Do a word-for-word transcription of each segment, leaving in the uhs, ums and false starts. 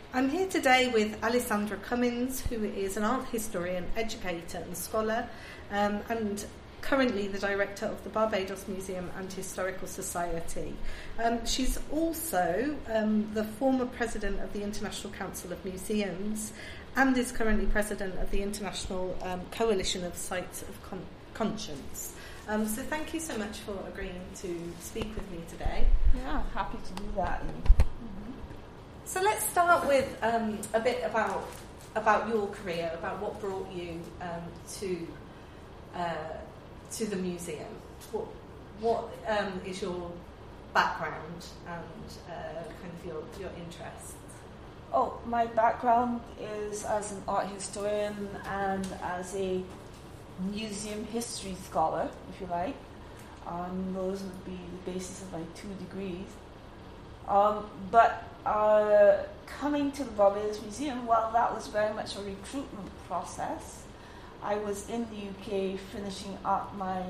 I'm here today with Alessandra Cummins, who is an art historian, educator and scholar, um, and currently the director of the Barbados Museum and Historical Society. Um, she's also um, the former president of the International Council of Museums and is currently president of the International um, Coalition of Sites of Con- Conscience. Um, so thank you so much for agreeing to speak with me today. Yeah, happy to do that. So let's start with um, a bit about about your career, about what brought you um, to uh, to the museum. What what um, is your background and uh, kind of your your interests? Oh, my background is as an art historian and as a museum history scholar, if you like. Um, those would be the basis of my two degrees. Um, but uh, coming to the Barbados Museum, well, that was very much a recruitment process. I was in the U K finishing up my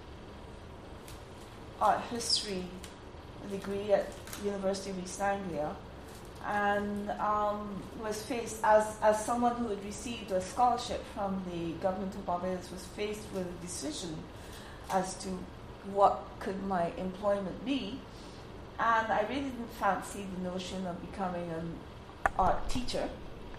art history degree at the University of East Anglia, and um, was faced, as, as someone who had received a scholarship from the government of Barbados, was faced with a decision as to what could my employment be. And I really didn't fancy the notion of becoming an art teacher.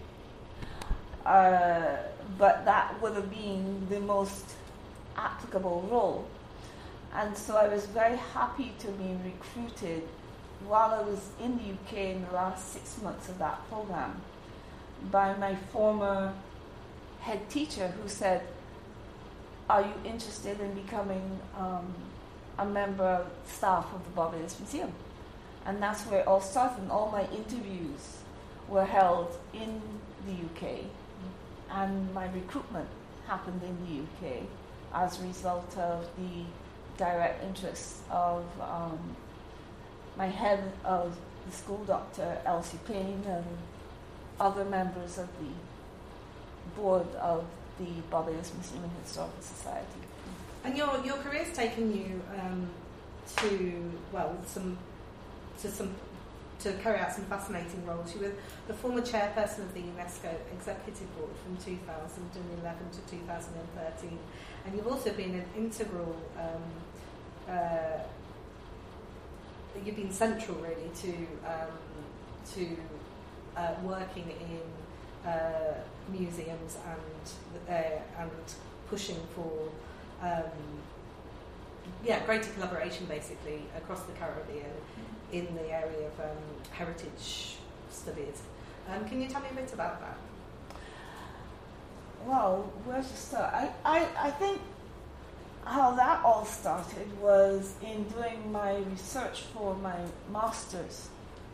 Uh, but that would have been the most applicable role. And so I was very happy to be recruited while I was in the U K in the last six months of that program by my former head teacher, who said, "Are you interested in becoming um, a member of staff of the Barbados Museum?" And that's where it all started. And all my interviews were held in the U K, and my recruitment happened in the U K as a result of the direct interests of um, my head of the school, Doctor Elsie Payne, and other members of the board of the Barbados Museum and Historical Society. And your your career's taken you um, to well some to some to carry out some fascinating roles. You were the former chairperson of the UNESCO Executive Board from two thousand eleven to two thousand thirteen, and you've also been an integral. Um, uh, you've been central, really, to um, to uh, working in uh, museums and uh, and pushing for um, yeah greater collaboration, basically, across the Caribbean in the area of um, heritage studies. Um, can you tell me a bit about that? Well, where to start? I, I, I think how that all started was in doing my research for my master's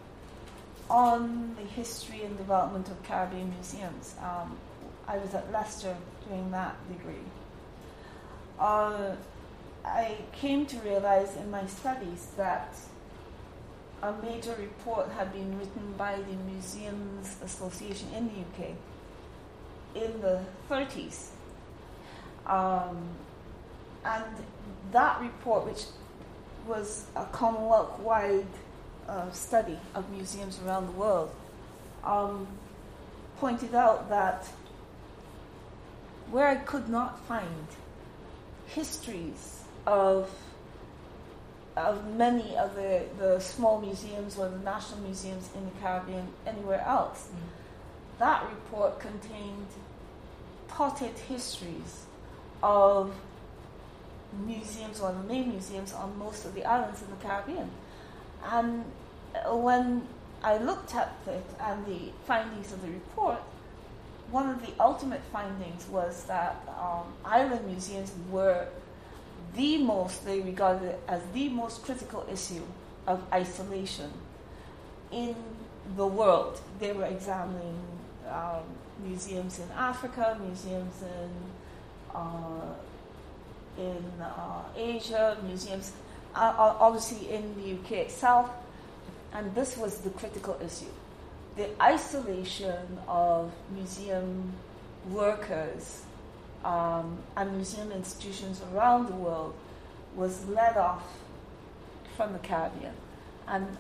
on the history and development of Caribbean museums. Um, I was at Leicester doing that degree. Uh, I came to realize in my studies that a major report had been written by the Museums Association in the U K in the thirties. Um, and that report, which was a Commonwealth-wide uh, study of museums around the world, um, pointed out that where I could not find histories of of many of the, the small museums or the national museums in the Caribbean anywhere else. Mm. That report contained potted histories of museums, or the main museums, on most of the islands in the Caribbean. And when I looked at it and the findings of the report, one of the ultimate findings was that um, island museums were the most, they regarded it as the most critical issue of isolation in the world. They were examining um, museums in Africa, museums in uh, in uh, Asia, museums uh, obviously in the U K itself, and this was the critical issue. The isolation of museum workers Um, and museum institutions around the world was led off from the Caribbean. And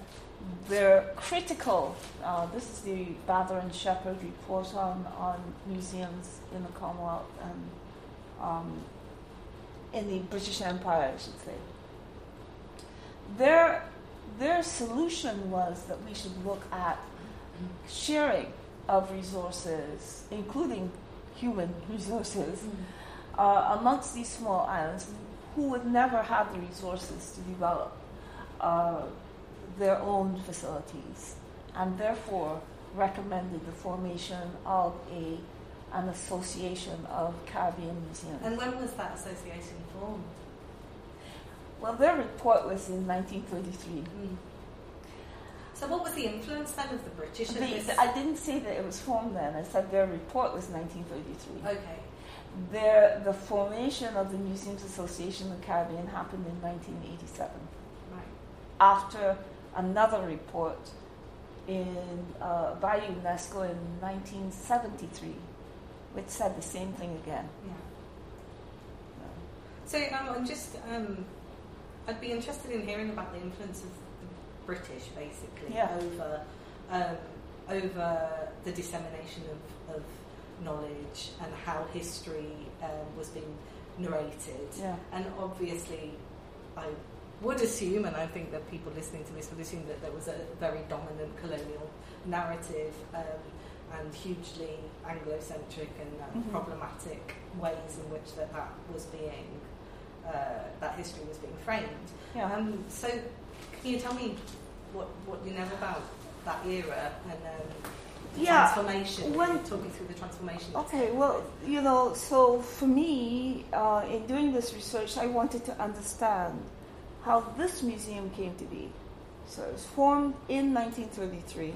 they're critical. Uh, this is the Bather and Shepherd report on, on museums in the Commonwealth and um, in the British Empire, I should say. Their, their solution was that we should look at sharing of resources, including human resources, mm. uh, amongst these small islands who would never have the resources to develop uh, their own facilities, and therefore recommended the formation of a an association of Caribbean museums. And when was that association formed? Well, their report was in nineteen thirty-three. Mm. So what was the influence then of the British? The, this? the, I didn't say that it was formed then. I said their report was nineteen thirty-three. Okay. Their, the formation of the Museums Association of the Caribbean happened in nineteen eighty-seven. Right. After another report in uh, by UNESCO in nineteen seventy-three, which said the same thing again. Yeah. So um, I'm just, um, I'd be interested in hearing about the influence of the British, basically, yeah. over um, over the dissemination of, of knowledge and how history um, was being narrated. Yeah. And obviously, I would assume, and I think that people listening to this would assume, that there was a very dominant colonial narrative um, and hugely Anglo-centric and uh, mm-hmm. problematic ways in which that, that was being, uh, that history was being framed. Yeah. Um, so can you tell me what, what you know about that era and um, the yeah. transformation? When, talk me through the transformation. Okay, well, you know, so for me, uh, in doing this research, I wanted to understand how this museum came to be. So it was formed in nineteen thirty-three,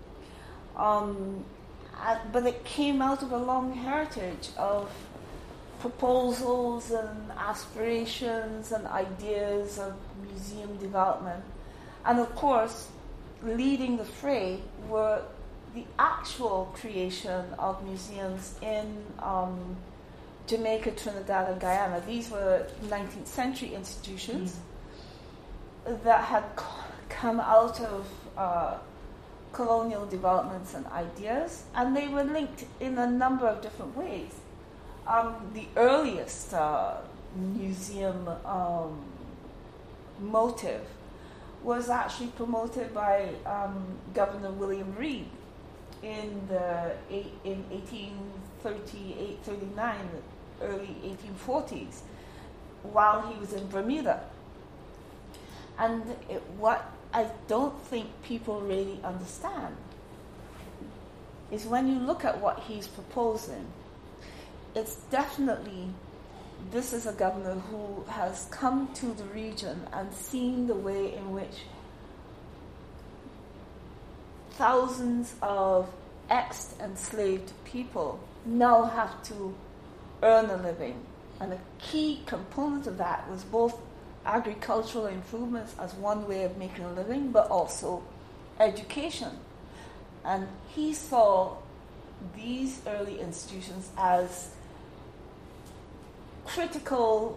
um, at, but it came out of a long heritage of proposals and aspirations and ideas of museum development. And of course, leading the fray were the actual creation of museums in um, Jamaica, Trinidad, and Guyana. These were nineteenth century institutions mm. that had c- come out of uh, colonial developments and ideas, and they were linked in a number of different ways. Um, the earliest uh, museum um, motive was actually promoted by um, Governor William Reed in the eight, in eighteen thirty-eight thirty-nine, early eighteen forties, while he was in Bermuda. And it, what I don't think people really understand is when you look at what he's proposing, it's definitely, this is a governor who has come to the region and seen the way in which thousands of ex-enslaved people now have to earn a living. And a key component of that was both agricultural improvements as one way of making a living, but also education. And he saw these early institutions as critical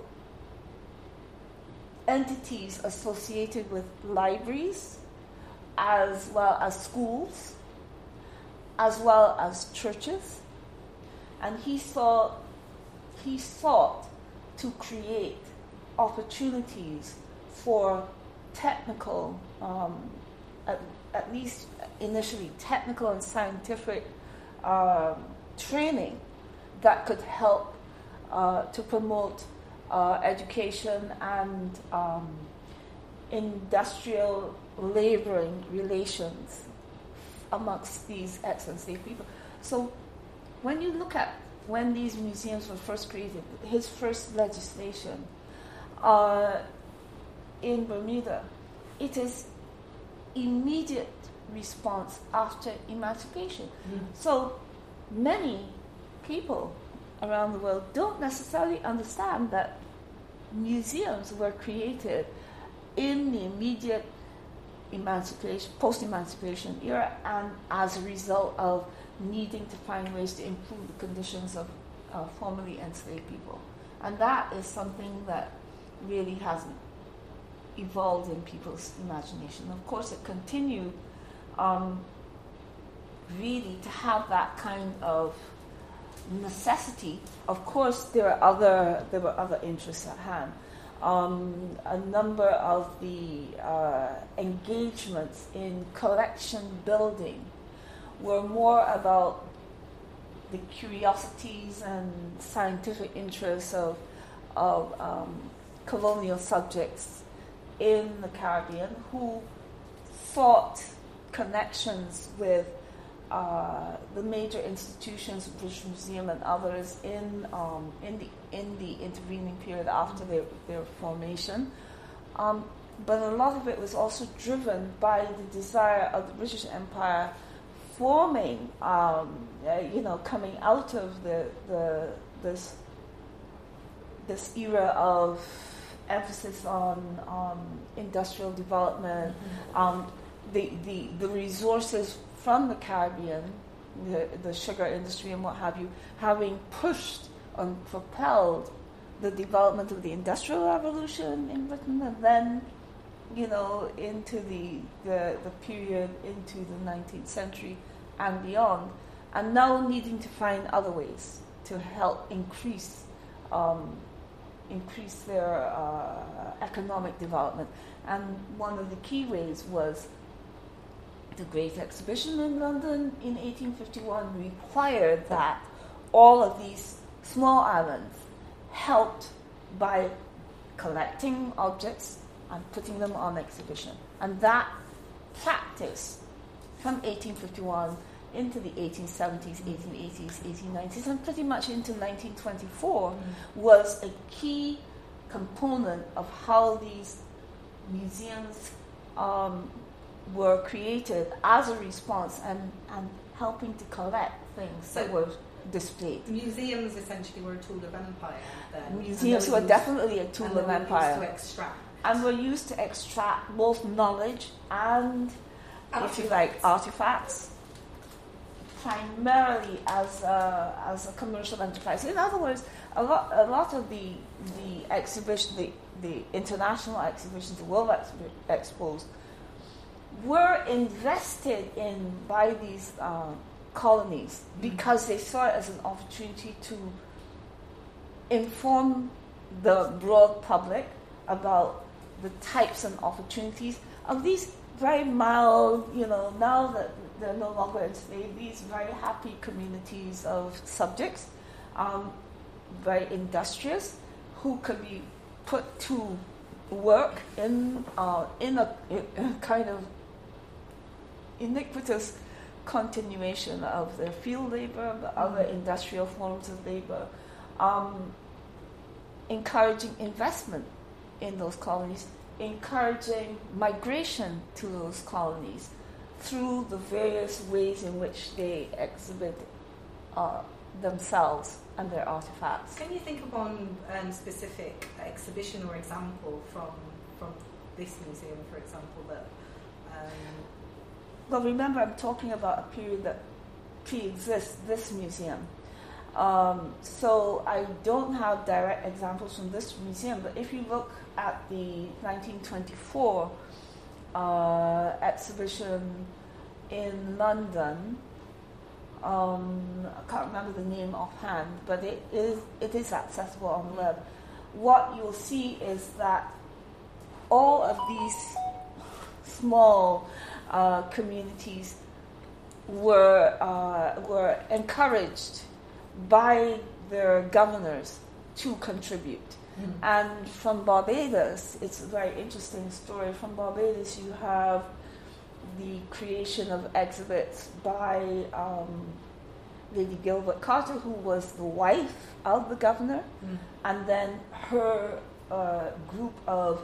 entities associated with libraries, as well as schools, as well as churches. And he saw, he sought to create opportunities for technical, um, at, at least initially technical and scientific um, training that could help uh, to promote uh, education and um, industrial laboring relations amongst these ex-enslaved people. So when you look at when these museums were first created, his first legislation uh, in Bermuda, it is immediate response after emancipation. Mm. So many people around the world don't necessarily understand that museums were created in the immediate emancipation, post-emancipation era, and as a result of needing to find ways to improve the conditions of uh, formerly enslaved people. And that is something that really hasn't evolved in people's imagination. Of course, it continued um, really to have that kind of necessity. Of course, there are other there were other interests at hand. Um, a number of the uh, engagements in collection building were more about the curiosities and scientific interests of of um, colonial subjects in the Caribbean who sought connections with uh, the major institutions, British Museum and others, in um, in the in the intervening period after their, their formation. Um, but a lot of it was also driven by the desire of the British Empire forming, um, uh, you know, coming out of the the this this era of emphasis on on industrial development, mm-hmm. um, the the the resources from the Caribbean, the the sugar industry and what have you, having pushed and propelled the development of the Industrial Revolution in Britain, and then, you know, into the the, the period into the nineteenth century and beyond, and now needing to find other ways to help increase um, increase their uh, economic development. And one of the key ways was the Great Exhibition in London in eighteen fifty-one required that all of these small islands helped by collecting objects and putting them on exhibition. And that practice from eighteen fifty-one into the eighteen seventies, eighteen eighties, eighteen nineties, and pretty much into nineteen twenty-four mm-hmm. was a key component of how these museums um, were created as a response and, and helping to collect things so that were displayed. Museums essentially were a tool of empire then. Museums were used, definitely a tool of empire. And were used to extract. And were used to extract both knowledge and, artifacts. if you like, artifacts, primarily as a, as a commercial enterprise. In other words, a lot a lot of the the exhibition, the, the international exhibitions, the world expo- expos, were invested in by these uh, colonies because they saw it as an opportunity to inform the broad public about the types and opportunities of these very mild, you know, now that they're no longer enslaved, these very happy communities of subjects, um, very industrious, who could be put to work in uh, in, a, in a kind of iniquitous continuation of their field labor, the other industrial forms of labor, um, encouraging investment in those colonies, encouraging migration to those colonies through the various ways in which they exhibit uh, themselves and their artifacts. Can you think of one um, specific exhibition or example from from this museum, for example, that... Um Well, remember, I'm talking about a period that pre-exists this museum. Um, so I don't have direct examples from this museum, but if you look at the nineteen twenty-four uh, exhibition in London, um, I can't remember the name offhand, but it is it is accessible on the web. What you'll see is that all of these small Uh, communities were uh, were encouraged by their governors to contribute. Mm-hmm. And from Barbados, it's a very interesting story. From Barbados, you have the creation of exhibits by um, Lady Gilbert Carter, who was the wife of the governor, mm-hmm. and then her uh, group of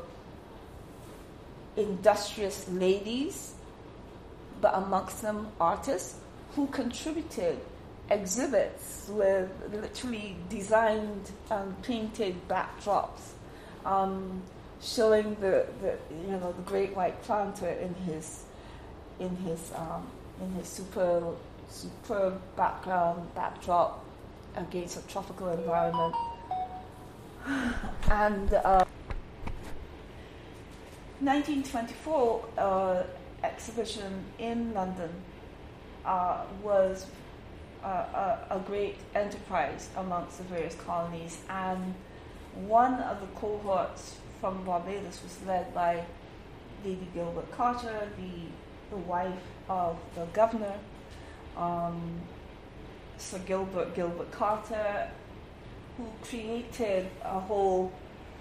industrious ladies, but amongst them artists who contributed exhibits with literally designed and painted backdrops, um, showing the, the you know the great white planter in his in his um, in his superb superb background backdrop against a tropical environment, and. Uh, nineteen twenty-four uh, exhibition in London uh, was uh, a, a great enterprise amongst the various colonies, and one of the cohorts from Barbados was led by Lady Gilbert Carter, the, the wife of the governor, um, Sir Gilbert Gilbert Carter, who created a whole,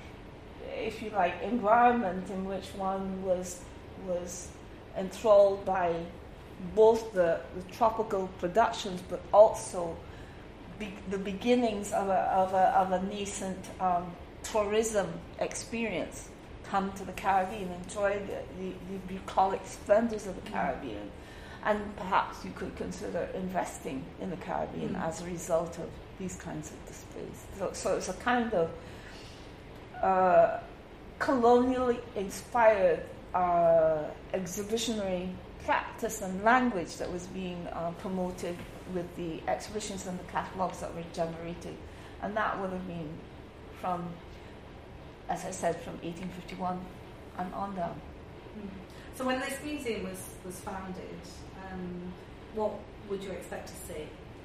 if you like, environment in which one was was enthralled by both the, the tropical productions, but also be, the beginnings of a of a, of a nascent um, tourism experience. Come to the Caribbean, enjoy the, the, the bucolic splendors of the Caribbean, and perhaps you could consider investing in the Caribbean mm. as a result of these kinds of displays. So, so it's a kind of uh, colonially inspired uh, exhibitionary practice and language that was being uh, promoted with the exhibitions and the catalogues that were generated. And that would have been from, as I said, from eighteen fifty-one and on down. Mm. So when this museum was, was founded, um, what would you expect to see?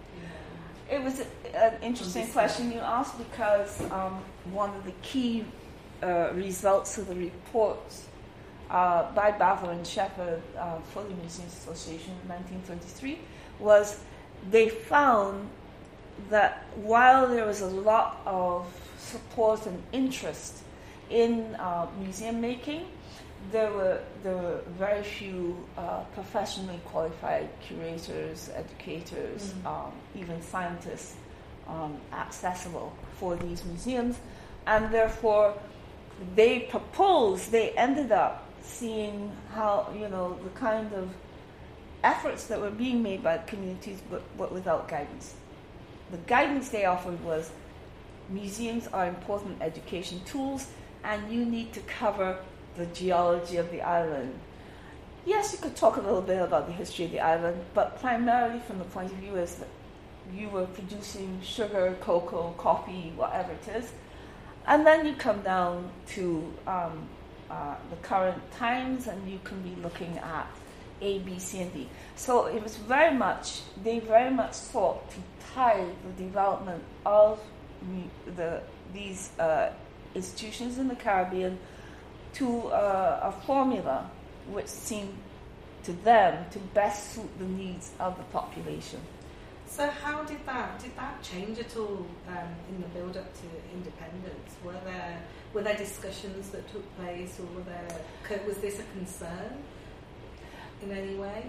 It was a, an interesting question you asked, because um, one of the key uh, results of the reports uh, by Bavor and Shepherd uh, for the Museums Association in nineteen twenty-three was they found that while there was a lot of support and interest in uh, museum making, there were there were very few uh, professionally qualified curators, educators, mm. um, even scientists um, accessible for these museums, and therefore they proposed. They ended up seeing how, you know, the kind of efforts that were being made by the communities, but, but without guidance. The guidance they offered was museums are important education tools, and you need to cover the geology of the island. Yes, you could talk a little bit about the history of the island, but primarily from the point of view is that you were producing sugar, cocoa, coffee, whatever it is, and then you come down to um, uh, the current times, and you can be looking at A, B, C, and D. So it was very much, they very much sought to tie the development of the these uh, institutions in the Caribbean to uh, a formula which seemed to them to best suit the needs of the population. So how did that did that change at all um, in the build up to independence? Were there were there discussions that took place, or were there was this a concern in any way?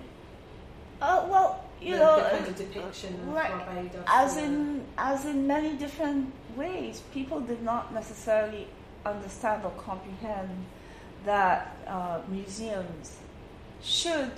Uh, well, you the, know, the kind of depiction right, of Barbados, as in as in many different ways, people did not necessarily understand or comprehend that uh, museums should,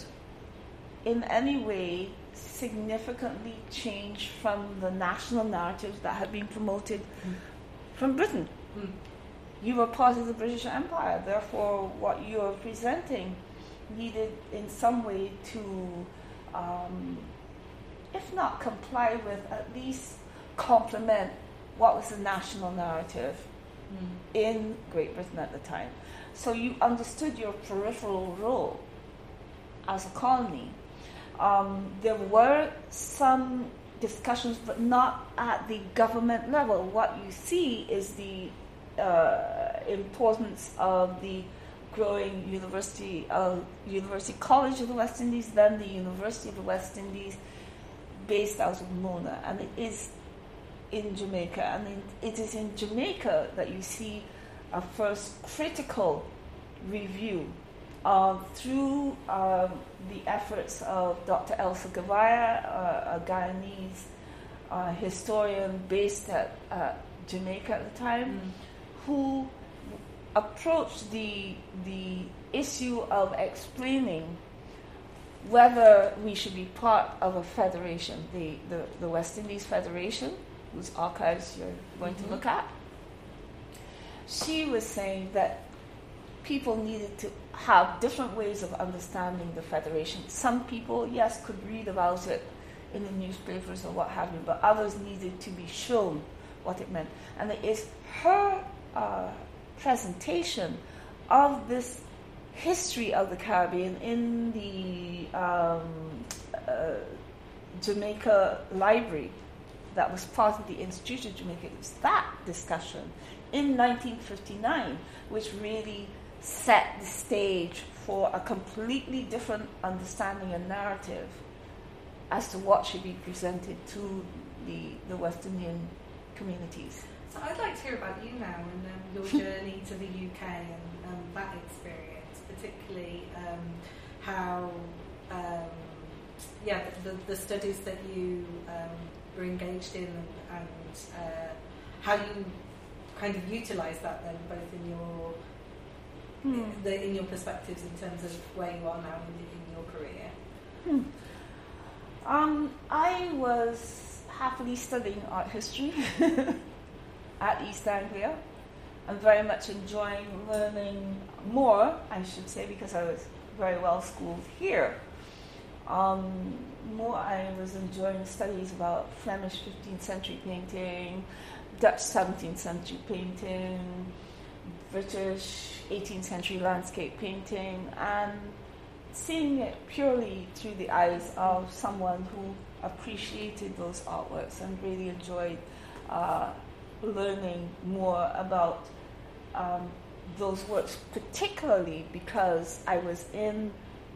in any way, significantly change from the national narratives that had been promoted mm. from Britain. Mm. You were part of the British Empire, therefore what you are presenting needed in some way to, um, if not comply with, at least complement what was the national narrative mm. in Great Britain at the time. So you understood your peripheral role as a colony. Um, there were some discussions, but not at the government level. What you see is the uh, importance of the growing University of University College of the West Indies, then the University of the West Indies, based out of Mona, and it is in Jamaica. And it is in Jamaica that you see a first critical review uh, through um, the efforts of Doctor Elsa Gavaya, uh, a Guyanese uh, historian based at uh, Jamaica at the time, mm. who approached the the issue of explaining whether we should be part of a federation, the, the, the West Indies Federation, whose archives you're going mm-hmm. to look at. She was saying that people needed to have different ways of understanding the federation. Some people, yes, could read about it in the newspapers or what have you, but others needed to be shown what it meant. And it is her uh, presentation of this history of the Caribbean in the um, uh, Jamaica Library that was part of the Institute of Jamaica. It was that discussion in nineteen fifty-nine which really set the stage for a completely different understanding and narrative as to what should be presented to the, the West Indian communities. So I'd like to hear about you now and um, your journey to the U K and um, that experience, particularly um, how, um, yeah, the, the studies that you um, were engaged in and, and uh, how you kind of utilise that then, both in your hmm. in, the, in your perspectives in terms of where you are now in, in your career. Hmm. Um, I was happily studying art history at East Anglia. I'm very much enjoying learning more, I should say, because I was very well schooled here. Um, more, I was enjoying studies about Flemish fifteenth century painting, Dutch seventeenth century painting, British eighteenth century landscape painting, and seeing it purely through the eyes of someone who appreciated those artworks and really enjoyed uh, learning more about um, those works, particularly because I was in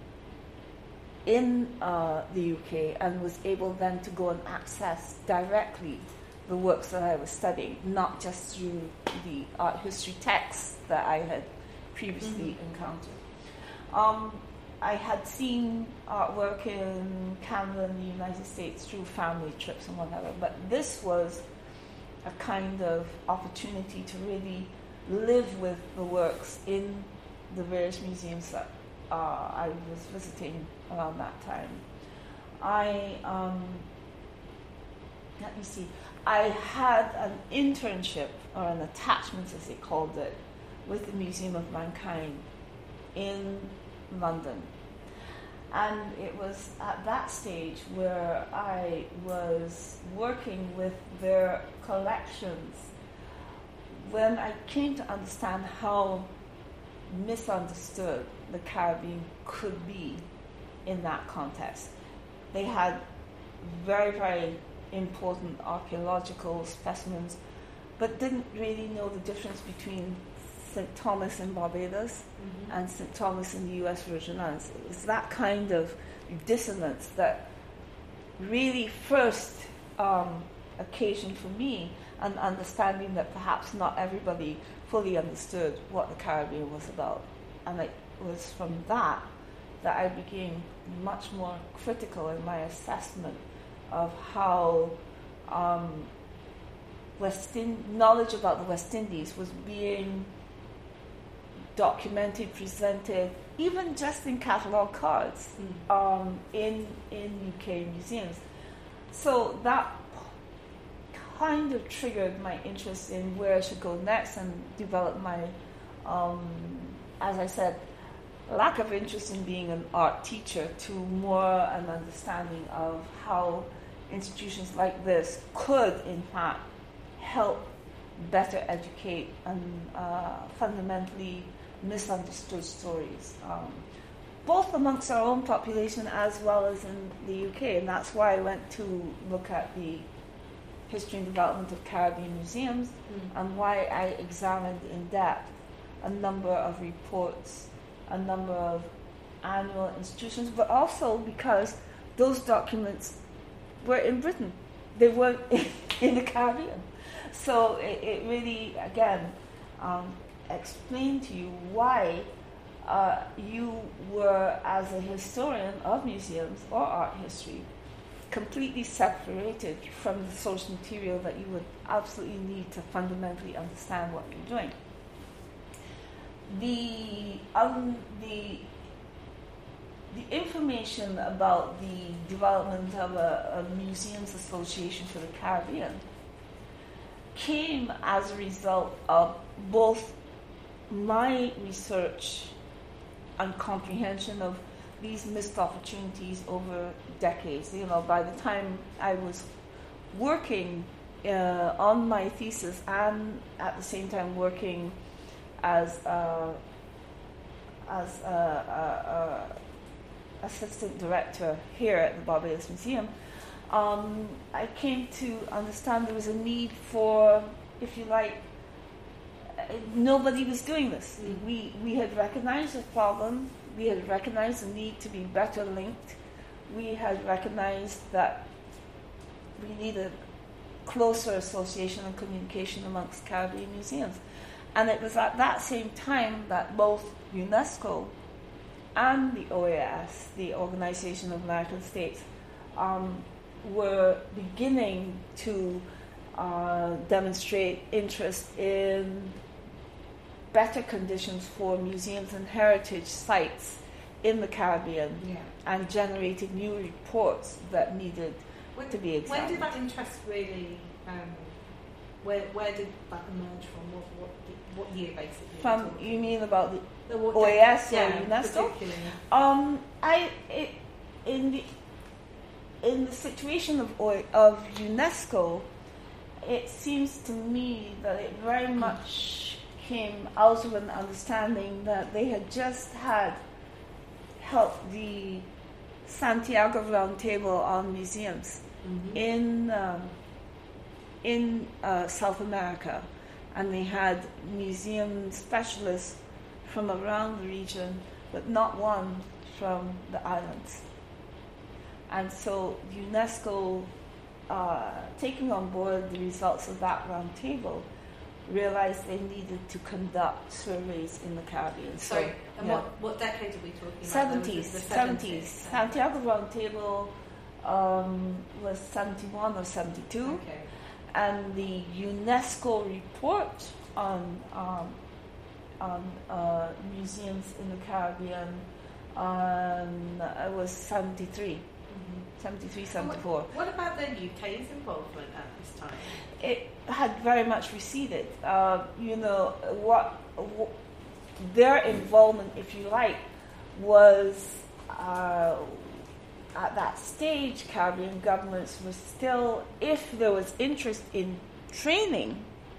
in uh, the U K and was able then to go and access directly the works that I was studying, not just through the art history texts that I had previously mm-hmm. encountered. Um, I had seen artwork in Canada and the United States through family trips and whatever, but this was a kind of opportunity to really live with the works in the various museums that uh, I was visiting around that time. I, um, let me see, I had an internship, or an attachment as they called it, with the Museum of Mankind in London. And it was at that stage where I was working with their collections when I came to understand how misunderstood the Caribbean could be in that context. They had very, very important archaeological specimens, but didn't really know the difference between Saint Thomas in Barbados mm-hmm. and Saint Thomas in the U S Virgin Islands. It was that kind of dissonance that really first um, occasioned for me an understanding that perhaps not everybody fully understood what the Caribbean was about. And it was from that that I became much more critical in my assessment of how um, West In- knowledge about the West Indies was being documented, presented, even just in catalogue cards mm. um, in in U K museums. So that kind of triggered my interest in where I should go next and develop my, um, as I said, lack of interest in being an art teacher to more an understanding of how institutions like this could, in fact, help better educate and uh, fundamentally misunderstood stories, um, both amongst our own population as well as in the U K. And that's why I went to look at the history and development of Caribbean museums mm. and why I examined in depth a number of reports, a number of annual institutions, but also because those documents were in Britain. They weren't in, in the Caribbean. So it, it really, again, um, explained to you why uh, you were, as a historian of museums or art history, completely separated from the source material that you would absolutely need to fundamentally understand what you're doing. The um, the the information about the development of a, a museums association for the Caribbean came as a result of both my research and comprehension of these missed opportunities over decades. You know, by the time I was working uh, on my thesis and at the same time working as a, as a, a, a assistant director here at the Barbados Museum, um, I came to understand there was a need for, if you like, uh, nobody was doing this. Mm. We we had recognized the problem. We had recognized the need to be better linked. We had recognized that we needed closer association and communication amongst Caribbean museums. And it was at that same time that both UNESCO and the O A S, the Organization of American States, um, were beginning to uh, demonstrate interest in better conditions for museums and heritage sites in the Caribbean, yeah. and generated new reports that needed when, to be examined. When did that interest really, um, where where did that emerge from? What what, what year basically? From, you mean about the, the what, O A S or yeah, UNESCO? Um, I it, in the in the situation of o, of UNESCO, it seems to me that it very much came out of an understanding that they had just had helped the Santiago Roundtable on Museums mm-hmm. in um, in uh, South America, and they had museum specialists from around the region, but not one from the islands. And so UNESCO, uh, taking on board the results of that roundtable, realized they needed to conduct surveys in the Caribbean. Sorry, so, and yeah. what, what decade are we talking seventies, about? The seventies. Santiago Roundtable um, was seventy-one or seventy-two. Okay. And the UNESCO report on um, on uh, museums in the Caribbean um, it was seventy-three. Mm-hmm. seventy-three, seventy-four. What, what about the U K's involvement at this time? It had very much receded. Uh, you know, what, what their involvement, if you like, was uh, at that stage, Caribbean governments were still, if there was interest in training,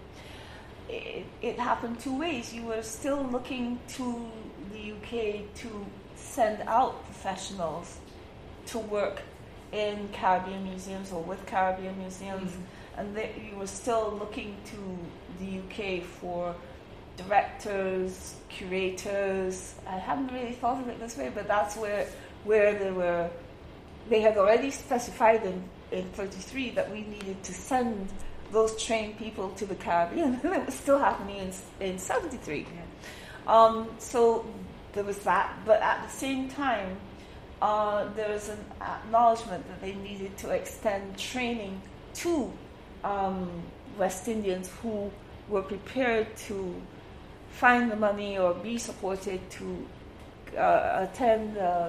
it, it happened two ways. You were still looking to the U K to send out professionals to work in Caribbean museums or with Caribbean museums, mm-hmm. and they, you were still looking to the U K for directors, curators. I hadn't really thought of it this way, but that's where where they were. They had already specified in, in thirty-three that we needed to send those trained people to the Caribbean, and it was still happening in, in seventy-three. Yeah. Um, so there was that, but at the same time, uh, there was an acknowledgement that they needed to extend training to um, West Indians who were prepared to find the money or be supported to uh, attend uh,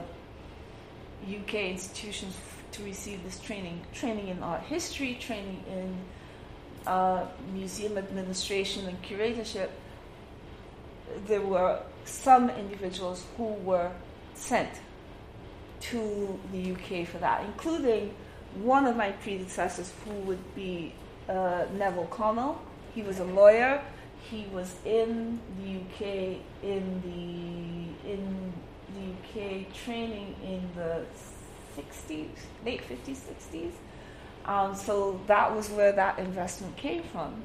U K institutions f- to receive this training, training in art history, training in uh, museum administration and curatorship. There were some individuals who were sent to the U K for that, including one of my predecessors who would be uh, Neville Connell. He was a lawyer. He was in the U K in the in the U K training in the sixties, late fifties, sixties. Um, so that was where that investment came from.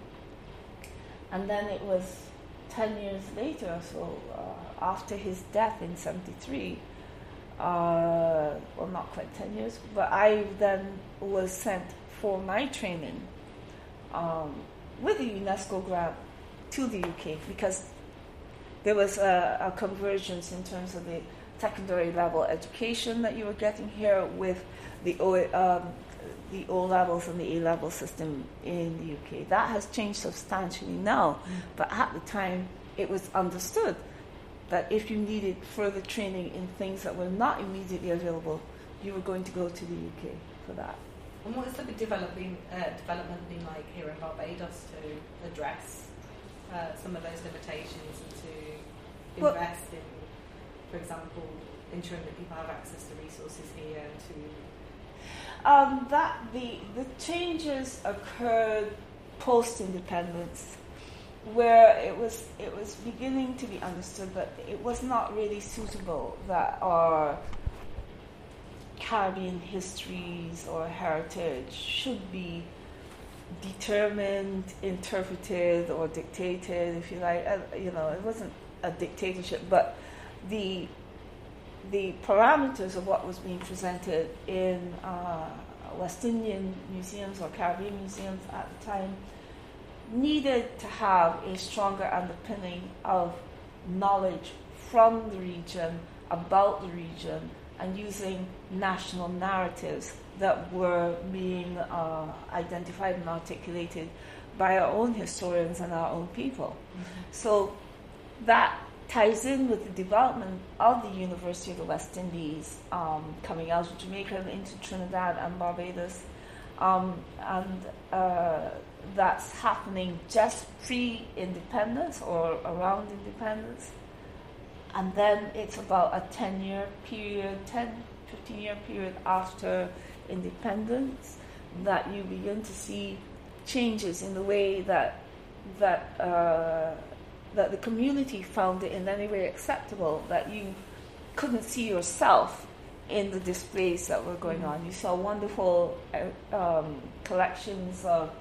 And then it was ten years later, so uh, after his death in seventy-three, uh, well, not quite ten years, but I then was sent for my training um, with a UNESCO grant to the U K, because there was a, a convergence in terms of the secondary level education that you were getting here with the O, um, the O levels and the A level system in the U K. That has changed substantially now, mm. but at the time it was understood that if you needed further training in things that were not immediately available, you were going to go to the U K for that. And what has the developing, uh, development been like here in Barbados to address uh, some of those limitations and to well, invest in, for example, ensuring that people have access to resources here to... Um, that the, the changes occurred post-independence. where it was it was beginning to be understood that it was not really suitable that our Caribbean histories or heritage should be determined, interpreted, or dictated, if you like. Uh, you know, it wasn't a dictatorship, but the the parameters of what was being presented in uh, West Indian museums or Caribbean museums at the time needed to have a stronger underpinning of knowledge from the region, about the region, and using national narratives that were being uh, identified and articulated by our own historians and our own people. Mm-hmm. So that ties in with the development of the University of the West Indies, um, coming out of Jamaica and into Trinidad and Barbados. Um, and uh, that's happening just pre-independence or around independence. And then it's about a ten-year period, ten, fifteen-year period after independence that you begin to see changes in the way that that uh, that the community found it in any way acceptable, that you couldn't see yourself in the displays that were going on. You saw wonderful uh, um, collections of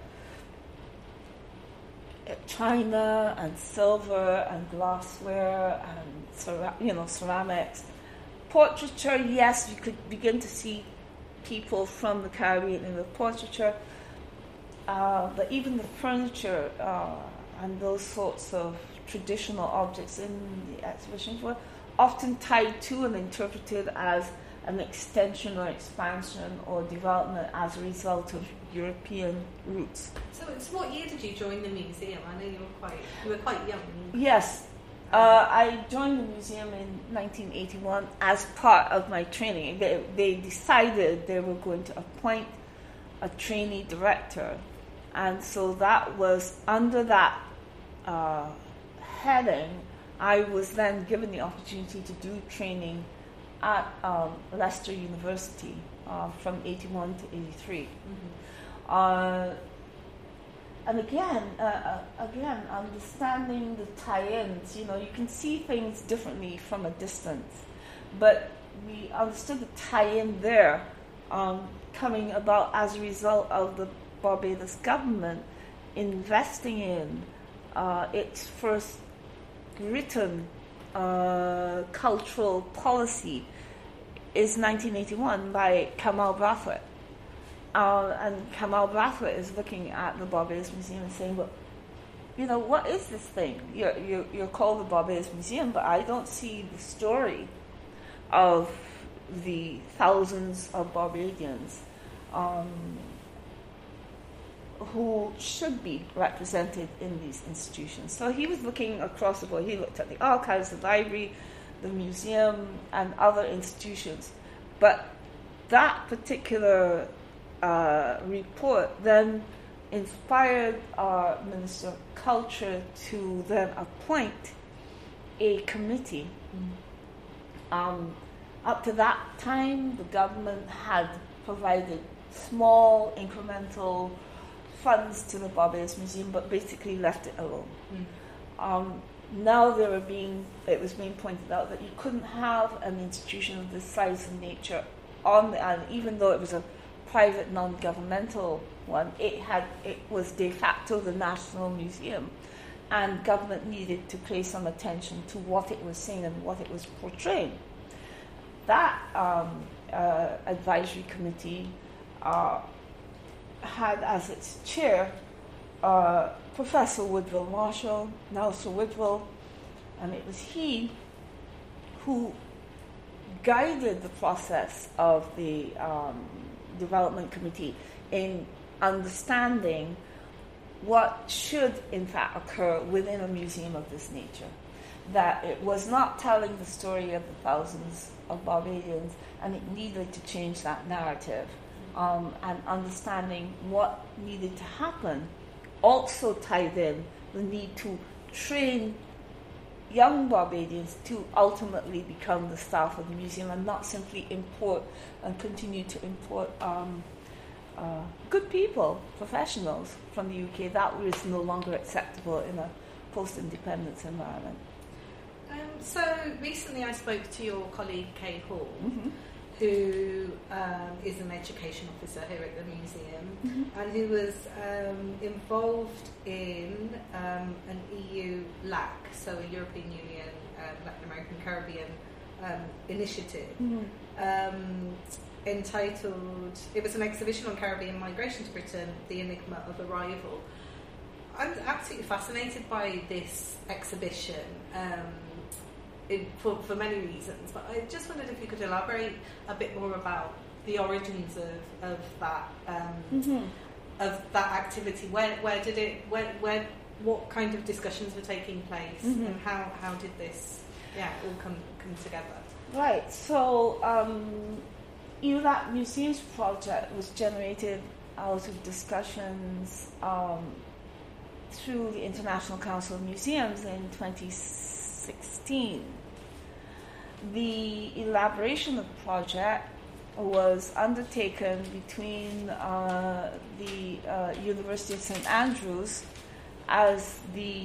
china and silver and glassware and cera- you know ceramics. Portraiture, yes, you could begin to see people from the Caribbean in the portraiture, uh, but even the furniture uh, and those sorts of traditional objects in the exhibitions were often tied to and interpreted as an extension or expansion or development as a result of European roots. So, so what year did you join the museum? I know you were quite you were quite young. Yes. Uh, I joined the museum in nineteen eighty-one as part of my training. They, they decided they were going to appoint a trainee director. And so that was under that uh, heading, I was then given the opportunity to do training at um, Leicester University uh, from eighty-one to eighty-three. Mm-hmm. Uh, and again, uh, again, understanding the tie-ins, you know, you can see things differently from a distance, but we understood the tie-in there um, coming about as a result of the Barbados government investing in uh, its first written uh, cultural policy is nineteen eighty-one by Kamal Brathwaite. Uh, and Kamal Brathwaite is looking at the Barbados Museum and saying, well, you know, what is this thing? You're, you're, you're called the Barbados Museum, but I don't see the story of the thousands of Barbadians um, who should be represented in these institutions. So he was looking across the board. He looked at the archives, the library, the museum, and other institutions. But that particular uh, report then inspired our Minister of Culture to then appoint a committee. Mm. Um, up to that time, the government had provided small, incremental funds to the Barbados Museum, but basically left it alone. Mm. Um, now there were being, it was being pointed out that you couldn't have an institution of this size and nature on the island, even though it was a private, non-governmental one. It had, it was de facto the National Museum, and government needed to pay some attention to what it was saying and what it was portraying. That um, uh, advisory committee uh, had as its chair uh, Professor Woodville Marshall, now Sir Woodville, and it was he who guided the process of the um, development committee in understanding what should in fact occur within a museum of this nature. That it was not telling the story of the thousands of Barbadians, and it needed to change that narrative. Um, and understanding what needed to happen also tied in the need to train young Barbadians to ultimately become the staff of the museum and not simply import and continue to import um, uh, good people, professionals from the U K. That was no longer acceptable in a post-independence environment? Um, so recently I spoke to your colleague Kay Hall, Mm-hmm. who um, is an education officer here at the museum, Mm-hmm. and who was um, involved in um, an E U L A C, so a European Union, um, Latin American Caribbean um, initiative, Mm-hmm. um, entitled, it was an exhibition on Caribbean migration to Britain, The Enigma of Arrival. I'm absolutely fascinated by this exhibition. Um, In, for, for many reasons, but I just wondered if you could elaborate a bit more about the origins of, of that um, Mm-hmm. of that activity. Where where did it? Where where what kind of discussions were taking place, Mm-hmm. and how, how did this yeah all come come together? Right. So, um, E U L A C Museums project was generated out of discussions um, through the International Council of Museums in twenty sixteen. The elaboration of the project was undertaken between uh, the uh, University of Saint Andrews as the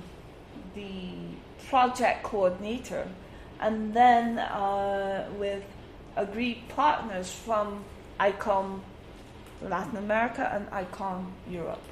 the project coordinator, and then uh, with agreed partners from ICOM Latin America and ICOM Europe.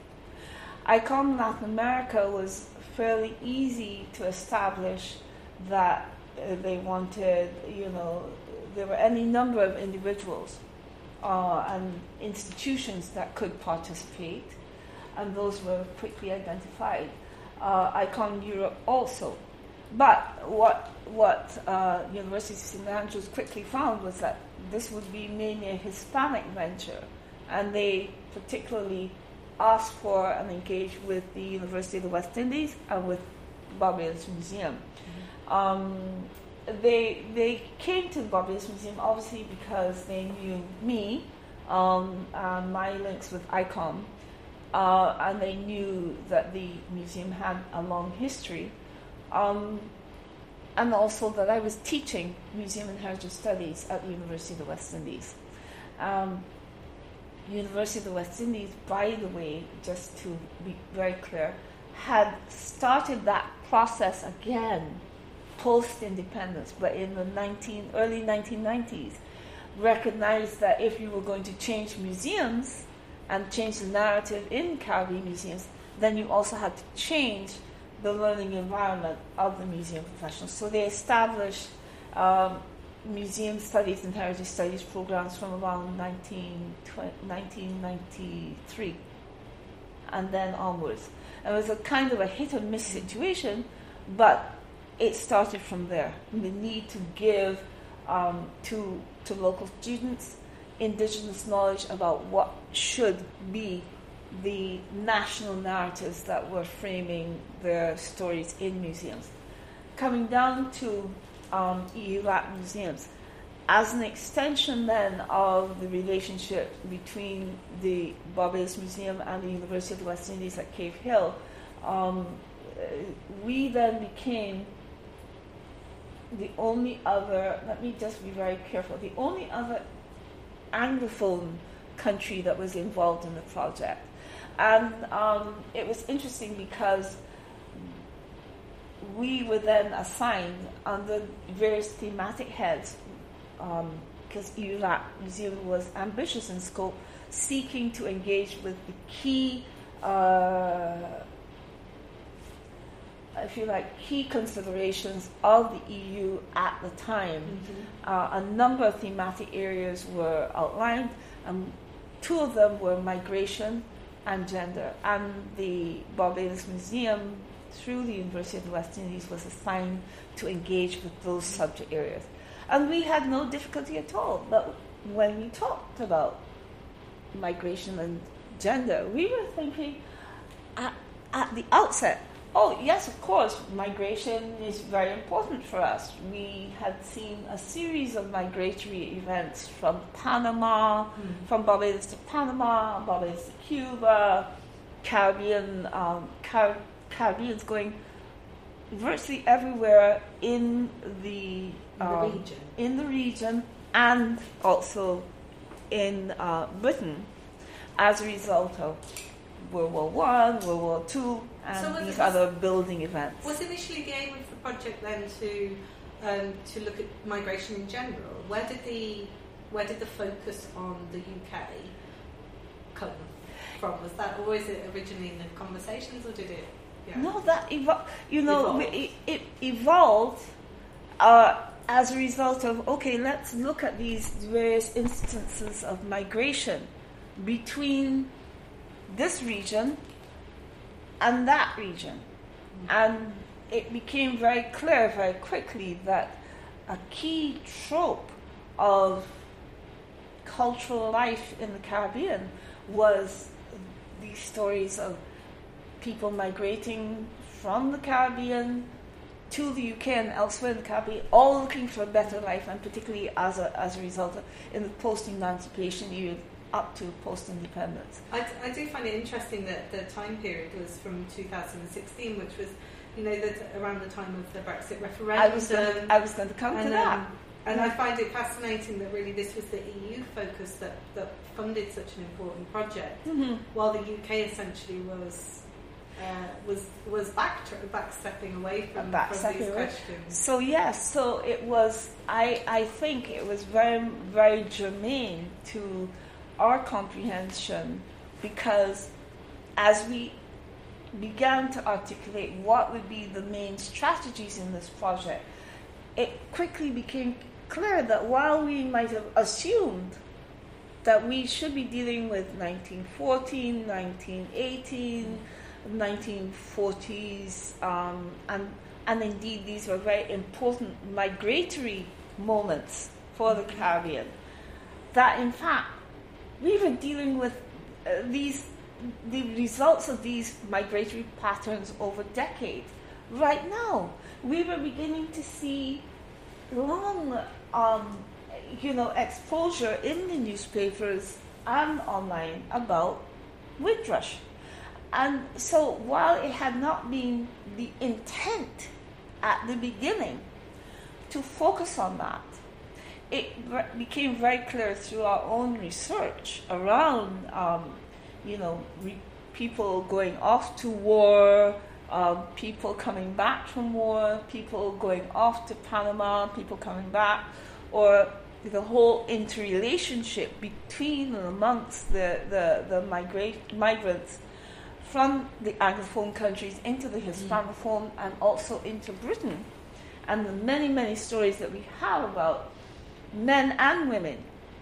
ICOM Latin America was fairly easy to establish that uh, they wanted, you know, there were any number of individuals uh, and institutions that could participate, and those were quickly identified. Uh, ICOM Europe also. But what what uh, University of Saint Andrews quickly found was that this would be mainly a Hispanic venture, and they particularly asked for and engaged with the University of the West Indies and with Barbados Museum. Mm-hmm. Um, they they came to the Barbados Museum obviously because they knew me, um, uh, my links with ICOM, uh, and they knew that the museum had a long history, um, and also that I was teaching Museum and Heritage Studies at the University of the West Indies. Um, University of the West Indies, by the way, just to be very clear, had started that process again post-independence, but in the nineteen, early nineteen nineties, recognized that if you were going to change museums and change the narrative in Caribbean museums, then you also had to change the learning environment of the museum professionals. So they established um, museum studies and heritage studies programs from around nineteen ninety-three and then onwards. It was a kind of a hit and miss situation, but it started from there. The need to give um, to to local students indigenous knowledge about what should be the national narratives that were framing their stories in museums. Coming down to um, E U L A C museums, as an extension then of the relationship between the Barbados Museum and the University of the West Indies at Cave Hill, um, we then became the only other, let me just be very careful, the only other Anglophone country that was involved in the project. And um, it was interesting because we were then assigned under various thematic heads, um, because E U L A C Museum was ambitious in scope, seeking to engage with the key, uh, I feel like, key considerations of the E U at the time. Mm-hmm. Uh, a number of thematic areas were outlined, and two of them were migration and gender. And the Barbados Museum, through the University of the West Indies, was assigned to engage with those subject areas. And we had no difficulty at all. But when we talked about migration and gender, we were thinking at, at the outset, oh, yes, of course, migration is very important for us. We had seen a series of migratory events from Panama, mm-hmm. from Barbados to Panama, Barbados to Cuba, Caribbean, um, Car- Caribbeans going virtually everywhere in the, in um, the region, in the region, and also in uh, Britain, as a result of World War One, World War Two, and So was these it- other building events. Was initially the aim of the project then to um, to look at migration in general? Where did the where did the focus on the U K come from? Was that always it originally in the conversations, or did it? Yeah. No, that evo- you know Evolved. it, it evolved uh, as a result of okay, let's look at these various instances of migration between this region and that region, and it became very clear very quickly that a key trope of cultural life in the Caribbean was these stories of people migrating from the Caribbean to the U K and elsewhere in the Caribbean, all looking for a better life, and particularly as a as a result of in the post-emancipation era up to post-independence. I, I do find it interesting that the time period was from two thousand sixteen, which was, you know, the, around the time of the Brexit referendum. I was going, I was going to come and, to that. Um, and I find it fascinating that really this was the E U focus that, that funded such an important project, Mm-hmm. while the U K essentially was uh, was was back backstepping away from, Backstepping from these away. questions. So yes, so it was. I I think it was very very germane to our comprehension, because as we began to articulate what would be the main strategies in this project, it quickly became clear that while we might have assumed that we should be dealing with nineteen fourteen, nineteen eighteen, nineteen forties, um, and and indeed these were very important migratory moments for the Caribbean, that in fact we were dealing with uh, these the results of these migratory patterns over decades. Right now, we were beginning to see long, um, you know, exposure in the newspapers and online about Windrush. And so while it had not been the intent at the beginning to focus on that, it re- became very clear through our own research around, um, you know, re- people going off to war, uh, people coming back from war, people going off to Panama, people coming back, or the whole interrelationship between and amongst the, the, the migrate, migrants from the Anglophone countries into the Hispanophone and also into Britain. And the many, many stories that we have about men and women,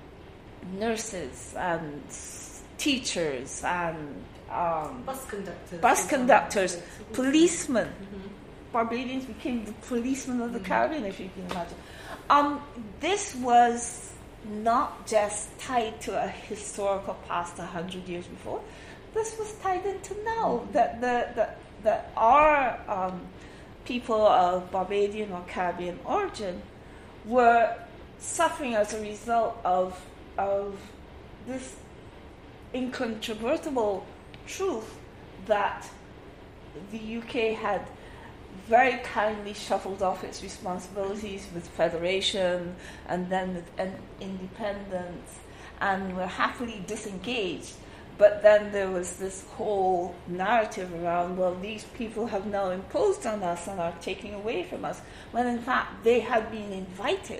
nurses and teachers and um, Bus conductors. bus conductors, Mm-hmm. policemen. Mm-hmm. Barbadians became the policemen of the Mhm. Caribbean, if you can imagine. Um, this was not just tied to a historical past a hundred years before. This was tied into now Mhm. that the that that our um, people of Barbadian or Caribbean origin were suffering as a result of of this incontrovertible truth that the U K had very kindly shuffled off its responsibilities with federation and then with in- independence, and were happily disengaged. But then there was this whole narrative around, well, these people have now imposed on us and are taking away from us, when in fact they had been invited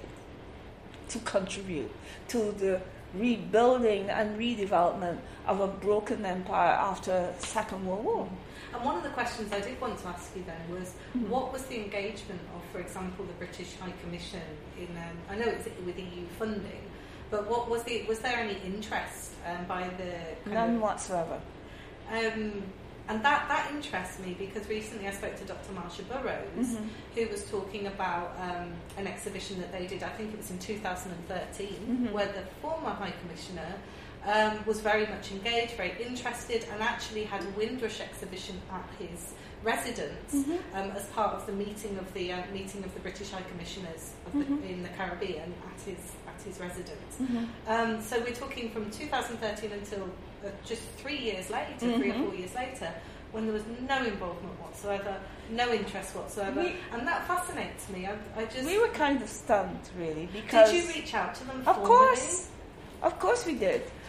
to contribute to the rebuilding and redevelopment of a broken empire after the Second World War. And one of the questions I did want to ask you then was, Mhm. what was the engagement of, for example, the British High Commission in? Um, I know it's with E U funding, but what was the? Was there any interest um, by the? kind None of- whatsoever. Um, and that, that interests me because recently I spoke to Doctor Marsha Burrows, Mhm. who was talking about um, an exhibition that they did, I think it was in two thousand thirteen, Mhm. where the former High Commissioner um, was very much engaged, very interested, and actually had a Windrush exhibition at his residence Mhm. um, as part of the meeting of the uh, meeting of the British High Commissioners of the, Mhm. in the Caribbean at his at his residence. Mhm. Um, so we're talking from two thousand thirteen until uh, just three years later, three or Mhm. four years later, when there was no involvement whatsoever, no interest whatsoever, We- and that fascinates me. I, I just We were kind of stunned, really, because did you reach out to them? of formally? course, of course we did.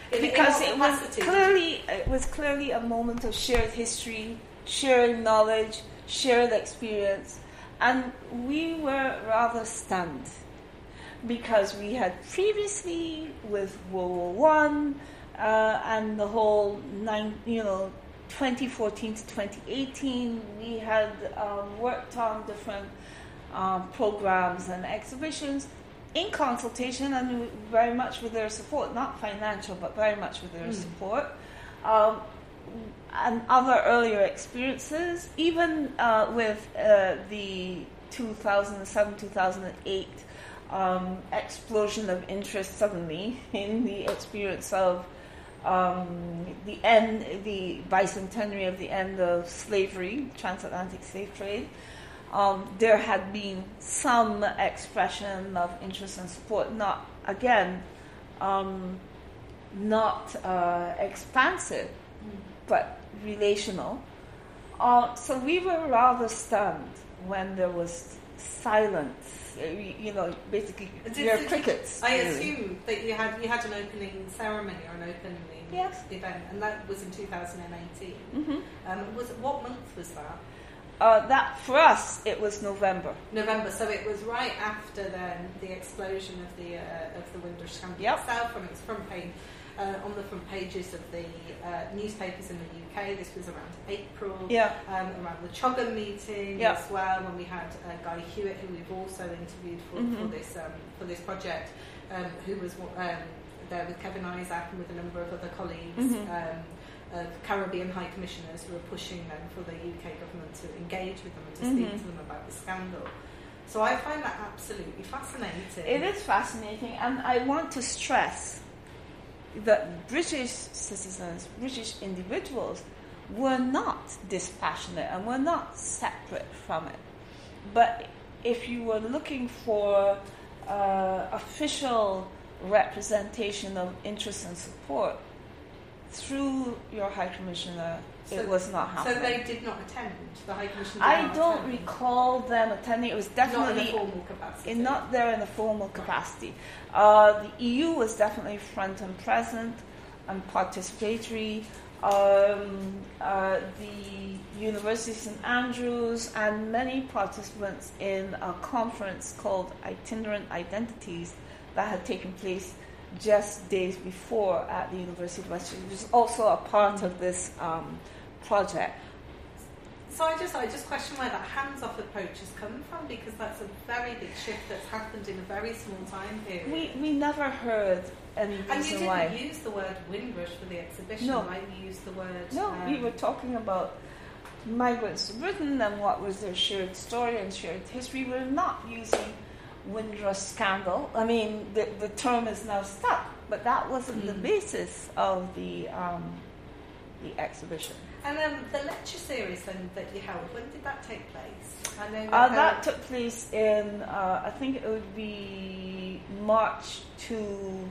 In, because in it was capacity? clearly it was clearly a moment of shared history, shared knowledge, shared experience, and we were rather stunned because we had previously with World War One uh, and the whole nine, you know, twenty fourteen to twenty eighteen, we had um, worked on different um, programs and exhibitions in consultation and very much with their support, not financial, but very much with their mm. support. Um, and other earlier experiences, even uh, with uh, the two thousand seven two thousand eight um, explosion of interest suddenly in the experience of um, the end, the bicentenary of the end of slavery, transatlantic slave trade. Um, there had been some expression of interest and support, not, again, um, not uh, expansive, mm. but relational. Uh, so we were rather stunned when there was silence, uh, you know, basically your crickets. I really. assume that you had you had an opening ceremony or an opening yes. event, and that was in two thousand eighteen. Mm-hmm. Um, was what month was that? Uh, that for us, it was November. November, so it was right after then the explosion of the uh, of the Windrush scandal yep. itself, from its front page uh, on the front pages of the uh, newspapers in the U K. This was around April, yeah. um, around the Chogam meeting yep. as well, when we had uh, Guy Hewitt, who we've also interviewed for, mm-hmm. for this um, for this project, um, who was um, there with Kevin Isaac and with a number of other colleagues. Mm-hmm. Um, of Caribbean High Commissioners who were pushing them for the U K government to engage with them and to mm-hmm. speak to them about the scandal. So I find that absolutely fascinating. It is fascinating, and I want to stress that British citizens, British individuals, were not dispassionate and were not separate from it. But if you were looking for uh, official representation of interest and support, through your High Commissioner, so, it was not happening. So they did not attend? The High Commissioner did I not don't attend. recall them attending. It was definitely... Not in a formal capacity. In, not there in a formal capacity. Uh, the E U was definitely front and present and participatory. Um, uh, the University of Saint Andrews and many participants in a conference called Itinerant Identities that had taken place just days before at the University of Western, which is also a part of this um, project. So I just I just question where that hands-off approach has come from, because that's a very big shift that's happened in a very small time period. We we never heard any reason why. And you didn't why. use the word Windrush for the exhibition, no. right? You used the word... No, um, we were talking about migrants to Britain and what was their shared story and shared history. We were not using Windrush scandal. I mean, the, the term is now stuck, but that wasn't mm. the basis of the um, the exhibition. And um, the lecture series then that you held, when did that take place? I know uh, that took place in, uh, I think it would be March to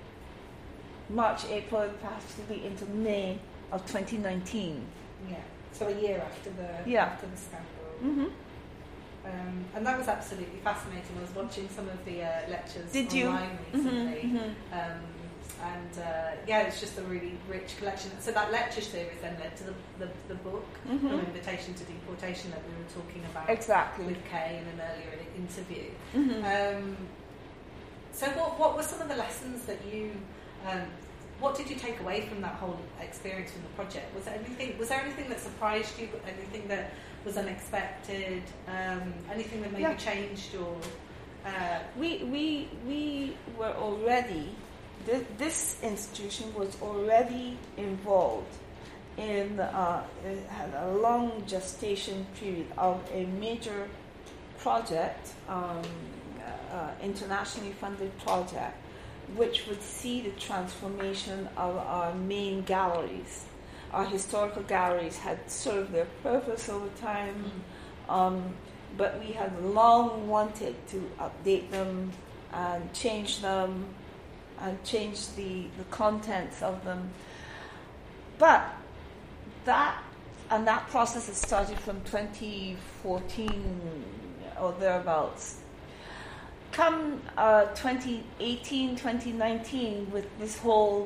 March, April, possibly into May of twenty nineteen. Yeah, so a year after the yeah. after the scandal. Mm-hmm. Um, and that was absolutely fascinating. I was watching some of the uh, lectures Did online you? recently. Mm-hmm, mm-hmm. Um, and uh, yeah, it's just a really rich collection. So that lecture series then led to the, the, the book, mm-hmm. From Invitation to Deportation, that we were talking about exactly. with Kay in an earlier interview. Mm-hmm. Um, so what, what were some of the lessons that you... Um, what did you take away from that whole experience from the project? Was there anything, was there anything that surprised you, anything that was unexpected, um, anything that maybe yeah. changed your... Uh, we, we, we were already... Th- this institution was already involved in... Uh, it had a long gestation period of a major project, um, uh, internationally funded project, which would see the transformation of our main galleries. Our historical galleries had served their purpose over time, mm-hmm. um, but we had long wanted to update them and change them and change the, the contents of them. But that, and that process has started from twenty fourteen or thereabouts. Come uh, twenty eighteen, twenty nineteen, with this whole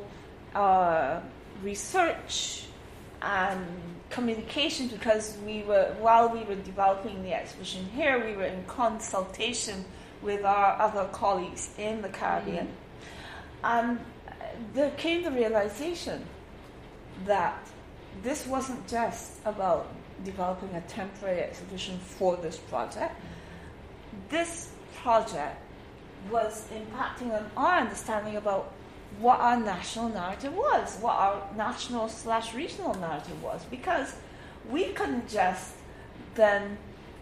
uh, research and communication, because we were, while we were developing the exhibition here, we were in consultation with our other colleagues in the Caribbean. Mm-hmm. And there came the realization that this wasn't just about developing a temporary exhibition for this project. This project was impacting on our understanding about what our national narrative was, what our national slash regional narrative was, because we couldn't just then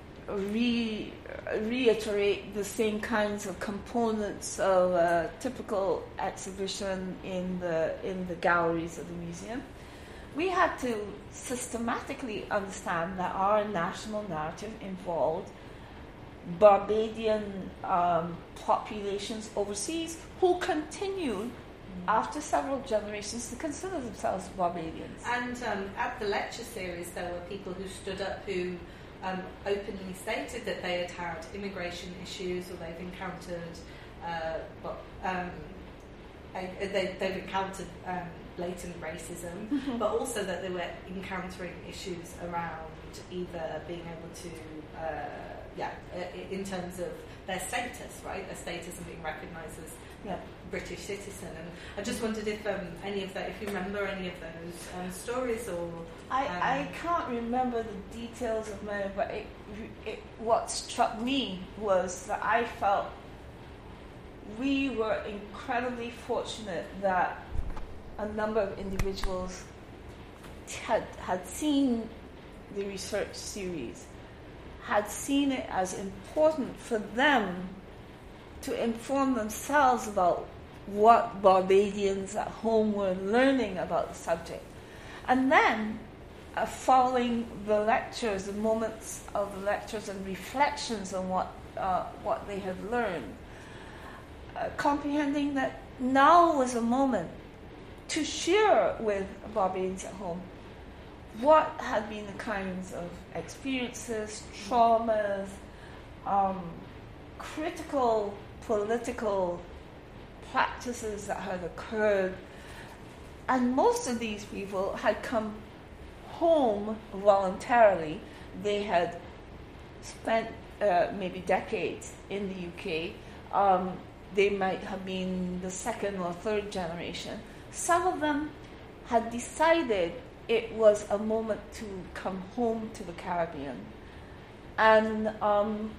re- reiterate the same kinds of components of a typical exhibition in the in the galleries of the museum. We had to systematically understand that our national narrative involved Barbadian um, populations overseas who continued after several generations to consider themselves Barbadians. And um, at the lecture series, there were people who stood up who um, openly stated that they had had immigration issues, or they've encountered, uh, well, um, they, they've encountered um, blatant racism, mm-hmm. but also that they were encountering issues around either being able to, uh, yeah, in terms of their status, right? Their status and being recognised as yeah. British citizen. And I just wondered if um, any of that, if you remember any of those um, stories, or I, um, I can't remember the details of many, but it, it, what struck me was that I felt we were incredibly fortunate that a number of individuals had had seen the research series, had seen it as important for them to inform themselves about what Barbadians at home were learning about the subject. And then, uh, following the lectures, the moments of the lectures and reflections on what, uh, what they had learned, uh, comprehending that now was a moment to share with Barbadians at home what had been the kinds of experiences, traumas, um, critical political practices that had occurred. And most of these people had come home voluntarily. They had spent uh, maybe decades in the U K. Um, they might have been the second or third generation. Some of them had decided it was a moment to come home to the Caribbean and um,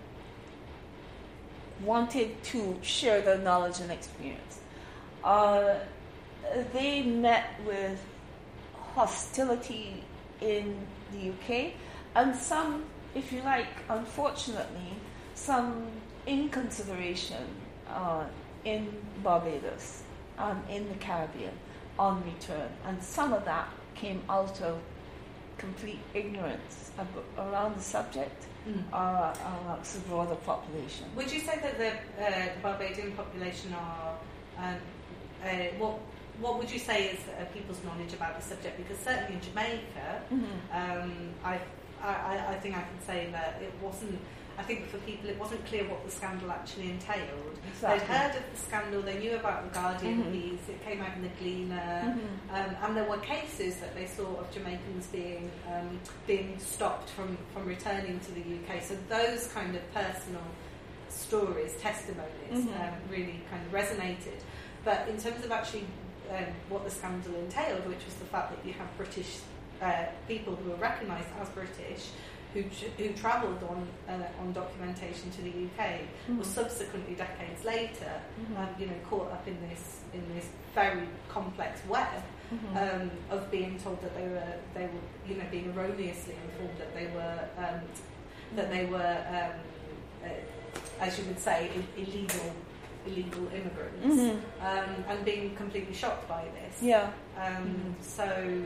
wanted to share their knowledge and experience. Uh, they met with hostility in the U K, and some, if you like, unfortunately, some inconsideration uh, in Barbados, um, in the Caribbean, on return. And some of that came out of complete ignorance ab- around the subject mm. uh, amongst the broader population. Would you say that the, uh, the Barbadian population are, um, uh, what what would you say is uh, people's knowledge about the subject? Because certainly in Jamaica, mm-hmm. um, I, I, I think I can say that it wasn't, I think for people it wasn't clear what the scandal actually entailed. Exactly. They'd heard of the scandal, they knew about the Guardian mm-hmm. piece, it came out in the Gleaner, mm-hmm. um, and there were cases that they saw of Jamaicans being um, being stopped from, from returning to the U K. So those kind of personal stories, testimonies, mm-hmm. um, really kind of resonated. But in terms of actually um, what the scandal entailed, which was the fact that you have British uh, people who are recognised as British, who who travelled on uh, on documentation to the U K, mm-hmm. was subsequently decades later, mm-hmm. um, you know, caught up in this in this very complex web mm-hmm. um, of being told that they were they were you know being erroneously informed that they were um, that they were um, uh, as you would say I- illegal illegal immigrants mm-hmm. um, and being completely shocked by this. Yeah. Um, mm-hmm. So.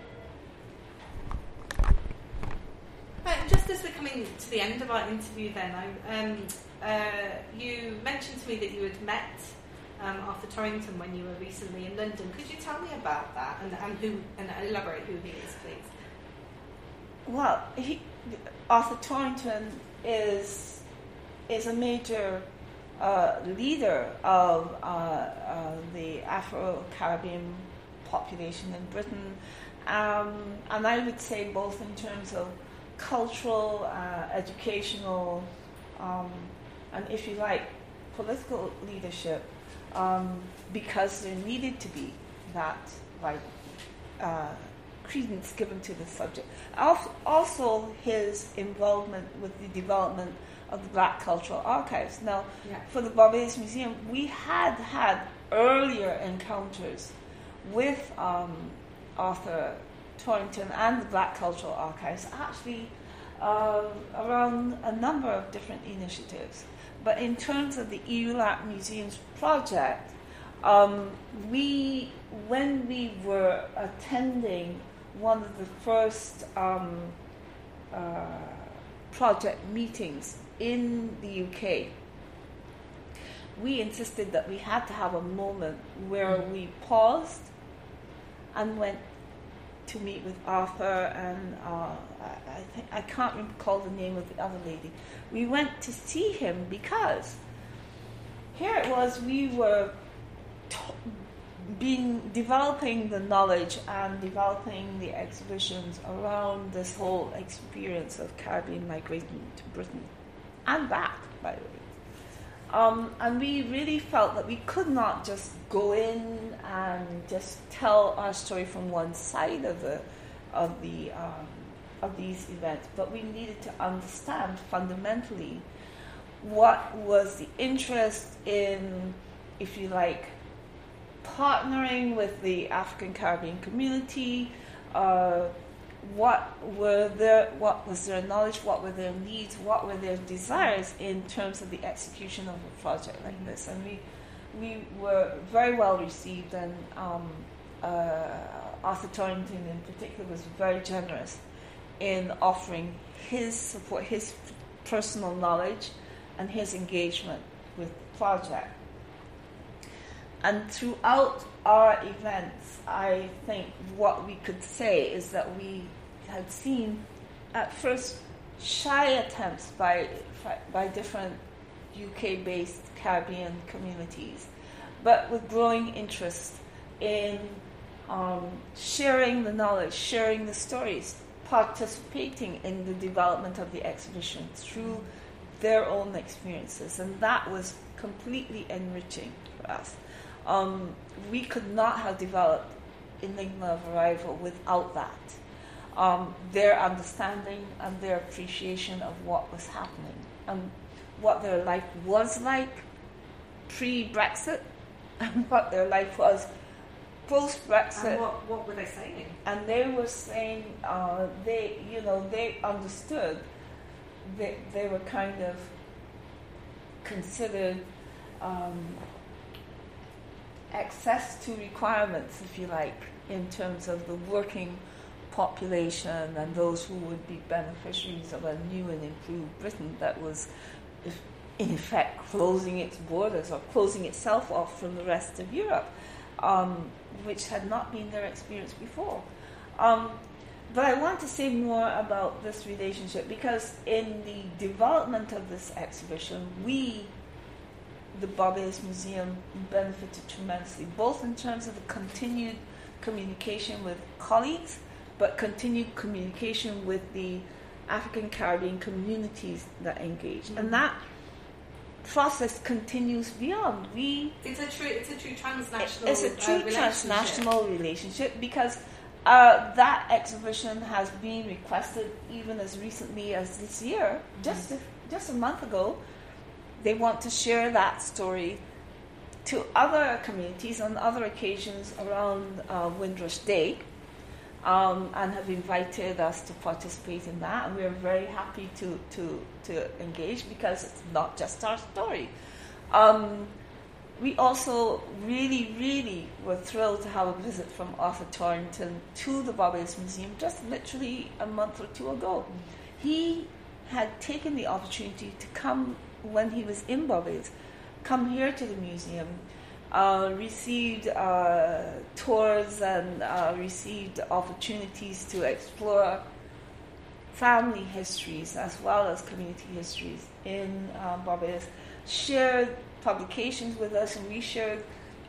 Uh, just as we're coming to the end of our interview then, I, um, uh, you mentioned to me that you had met um, Arthur Torrington when you were recently in London. Could you tell me about that and, and who and elaborate who he is, please? Well, he, Arthur Torrington is is a major uh, leader of uh, uh, the Afro-Caribbean population in Britain. Um, and I would say both in terms of cultural, uh, educational, um, and if you like, political leadership, um, because there needed to be that, like, uh, credence given to the subject. Also, his involvement with the development of the Black Cultural Archives. Now, yeah. for the Barbados Museum, we had had earlier encounters with um, Arthur Torrington and the Black Cultural Archives, actually uh, around a number of different initiatives. But in terms of the E U L A C Museums project, um, we, when we were attending one of the first um, uh, project meetings in the U K, we insisted that we had to have a moment where we paused and went to meet with Arthur and uh, I, I, think, I can't recall the name of the other lady. We went to see him because here it was, we were t- being developing the knowledge and developing the exhibitions around this whole experience of Caribbean migration to Britain and back, by the way. Um, and we really felt that we could not just go in and just tell our story from one side of the of the um, of these events, but we needed to understand fundamentally what was the interest in, if you like, partnering with the African Caribbean community. Uh, what were their what was their knowledge? What were their needs? What were their desires in terms of the execution of a project like this? And we we were very well received, and um, uh, Arthur Torrington in particular was very generous in offering his support, his personal knowledge, and his engagement with the project. And throughout our events, I think what we could say is that we had seen, at first, shy attempts by by different U K-based Caribbean communities, but with growing interest in um, sharing the knowledge, sharing the stories, participating in the development of the exhibition through their own experiences. And that was completely enriching for us. Um, we could not have developed Enigma of Arrival without that. Um, their understanding and their appreciation of what was happening and what their life was like pre-Brexit and what their life was post-Brexit. And what, what were they saying? And they were saying uh, they, you know, they understood that they were kind of considered um, access to requirements, if you like, in terms of the working population and those who would be beneficiaries of a new and improved Britain that was, if, in effect, closing its borders or closing itself off from the rest of Europe, um, which had not been their experience before. Um, but I want to say more about this relationship because in the development of this exhibition, we, the Barbados Museum, benefited tremendously, both in terms of the continued communication with colleagues, but continued communication with the African Caribbean communities that engaged. Mm-hmm. And that process continues beyond. We It's a true it's a true transnational It's a true uh, relationship. transnational relationship because uh, that exhibition has been requested even as recently as this year. Mm-hmm. Just a, just a month ago, they want to share that story to other communities on other occasions around uh, Windrush Day, um, and have invited us to participate in that. And we're very happy to, to, to engage because it's not just our story. Um, we also really, really were thrilled to have a visit from Arthur Torrington to the Barbados Museum just literally a month or two ago. He had taken the opportunity to come when he was in Barbados, come here to the museum, uh, received uh, tours and uh, received opportunities to explore family histories as well as community histories in uh, Barbados, shared publications with us, and we shared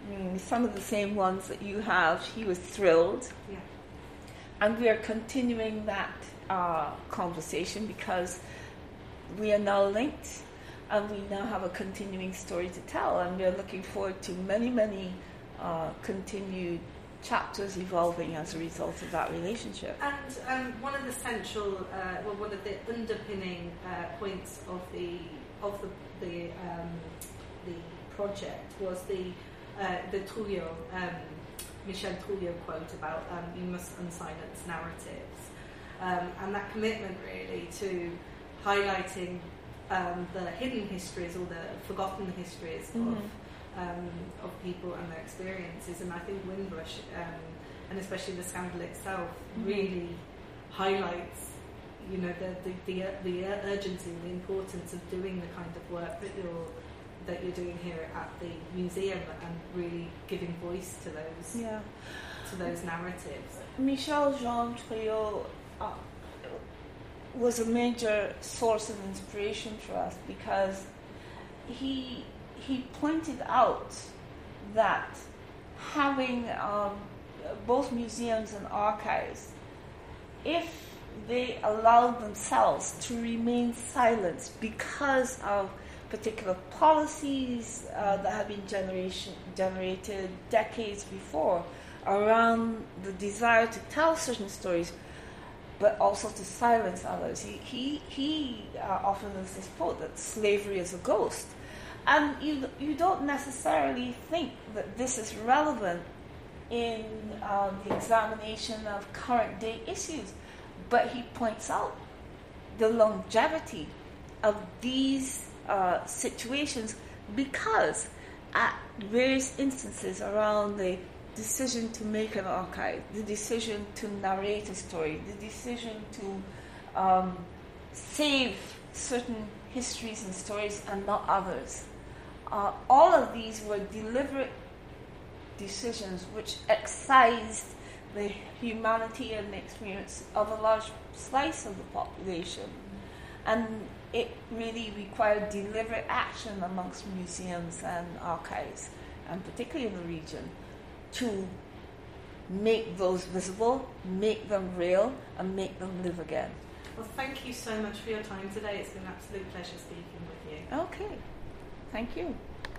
mm, some of the same ones that you have. He was thrilled. Yeah. And we are continuing that uh, conversation because we are now linked and we now have a continuing story to tell, and we are looking forward to many, many uh, continued chapters evolving as a result of that relationship. And um, one of the central, uh, well, one of the underpinning uh, points of the of the the, um, the project was the uh, the Trujillo, um, Michel Trujillo quote about um, you must unsilence narratives, um, and that commitment really to highlighting um, the hidden histories or the forgotten histories mm-hmm. of Um, of people and their experiences. And I think Windrush, um, and especially the scandal itself, mm-hmm. really highlights, you know, the the, the the urgency and the importance of doing the kind of work that you're that you're doing here at the museum, and really giving voice to those yeah. to those narratives. Michel Jean Trujillo uh, was a major source of inspiration for us because he. He pointed out that having um, both museums and archives, if they allowed themselves to remain silent because of particular policies uh, that have been generation, generated decades before around the desire to tell certain stories, but also to silence others. He, he, he uh, often has this quote that slavery is a ghost. And you you don't necessarily think that this is relevant in um, the examination of current day issues, but he points out the longevity of these uh, situations because at various instances around the decision to make an archive, the decision to narrate a story, the decision to um, save certain histories and stories and not others. Uh, all of these were deliberate decisions which excised the humanity and the experience of a large slice of the population. And it really required deliberate action amongst museums and archives, and particularly in the region, to make those visible, make them real, and make them live again. Well, thank you so much for your time today. It's been an absolute pleasure speaking with you. Okay. Thank you.